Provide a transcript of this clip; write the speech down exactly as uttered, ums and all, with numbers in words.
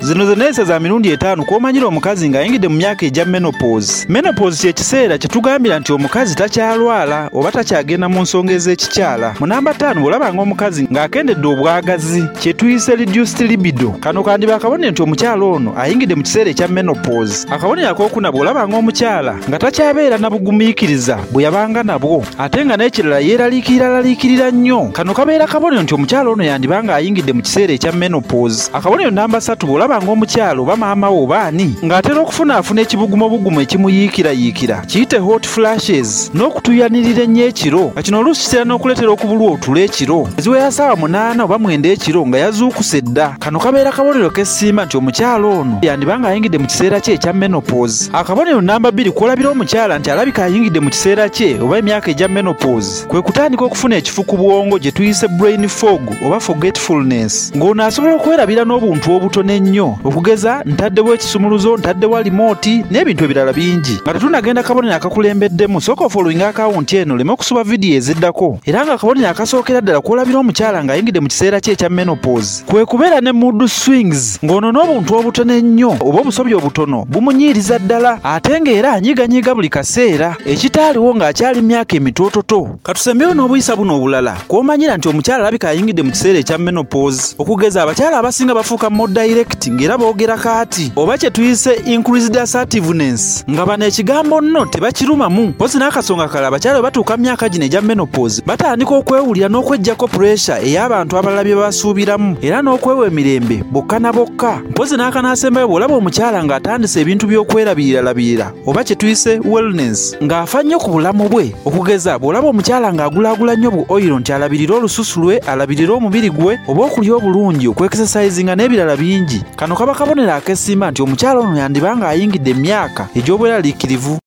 Zino zenesa za mirundi etaano kw'omanyira omukazi ng'ayingidde mu myaka egya menopause. Menopause kye kiseera kye tugambira nti omukazi takyalwala oba takyagenda mu nsonga ez'ekikyala. Mu namba ttaano bw'olaba ng'omukazi ng'akendedde obwagazi kye tuyise reduced libido. Kano kandiba akabonero nti omukyala ono ayingidde mu kiseera ekya menopause. Akabonero ak'okuna bw'olaba ng'omukyala nga takyabeera na bugumiikiriza bwe yabanga nabwo ate nga n'ekirala yeeraliikirira nnyo. Kano kabeera kabonero nti omukyala ono yandiba ng'ayingidde mu kiseera ekya menopause. Akabonero namba ssatu bw'olaba ng'omukyala oba maama we oba ani ng'atera okufunaafuna ekibugumobugumu ekimuyiikirayiikira kiyite hot flashes n'okutuyanirira ennyo ekiro nga kino oluusi kitera n'okuleetera okubulwa otulo ekiro eziweera ssaawa munaana oba mwenda ekiro nga yazuukuse dda. Kano kabeera kabonero k'essiima nti omukyala ono yandiba ng'ayingidde mu kiseera kye ekya menopause. Akabonero namba bbiri kw'olabira omukyala nti alabika ayingidde mu kiseera kye oba emyaka egya menopause kwe kutandika okufuna ekifu ku bwongo gye tuyise brain fog oba forgetfulness ng'ono asobola okwerabira n'obuntu obutono ennyo okugeza ntaddewo ekisumuluzo ntaddewo limooti n'ebintu ebirala bingi. Nga tetunagenda kabonero akakulembeddemu sooka ofollowinga akawunti eno oleme okusuba vidiyo eziddako era nga akabonero akasookera ddala kw'olabira omukyala ng'ayingidde mu kiseera kye ekya menopause kwe kubeera ne mood swings ng'ono n'obuntu obutono ennyo oba obusobyo obutono bumunyiiriza ddala ate ng'era anyiganyiga buli kaseera ekitaaliwo ng'akyali myaka emitoototo. Katusembeyo n'obuyisa buno obulala kw'omanyira nti omukyala alabika ayingidde mu kiseera ekya menopause okugeza abakyala abasinga bafuuka more direct ng'era boogera kaati oba kye tuyise increased assertiveness nga bano ekigambo nno tebakirumamu mpozi n'akasonga kale abakyala bwe batuuka myaka gino egya menopause batandika okwewulira n'okweggyako pressure ey'abantu abalala bye basuubiramu era n'okwewa emirembe bokka na bokka. Mpozi n'akanaasembayo bw'olaba omukyala ng'atandise ebintu by'okwerabirira oba kye tuyise wellness ng'afa nnyo ku bulamu bwe okugeza bw'olaba omukyala ng'agulaagula nnyo bu oyiro nti alabirira olususu lwe alabirira omubiri gwe oba okulya obulungi okwekisesayizinga n'ebirala bingi. Kano kaba kabonero ak'essiima nti omukyala ono yandiba ng'ayingidde emyaka egy'obweraliikirivu.